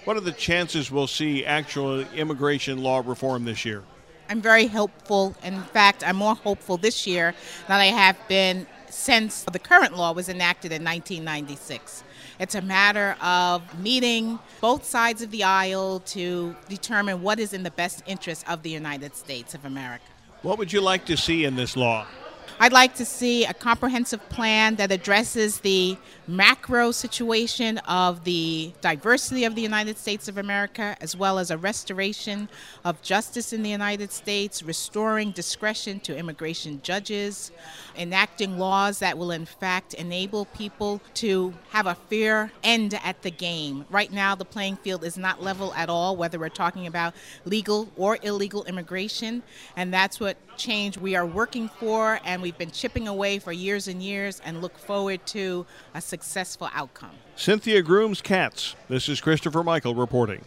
What are the chances we'll see actual immigration law reform this year? I'm very hopeful. In fact, I'm more hopeful this year than I have been since the current law was enacted in 1996. It's a matter of meeting both sides of the aisle to determine what is in the best interest of the United States of America. What would you like to see in this law? I'd like to see a comprehensive plan that addresses the macro situation of the diversity of the United States of America, as well as a restoration of justice in the United States, restoring discretion to immigration judges, enacting laws that will in fact enable people to have a fair end at the game. Right now, the playing field is not level at all, whether we're talking about legal or illegal immigration, and that's what change we are working for, and we've been chipping away for years and years and look forward to a successful outcome. Cynthia Grooms Katz, this is Christopher Michael reporting.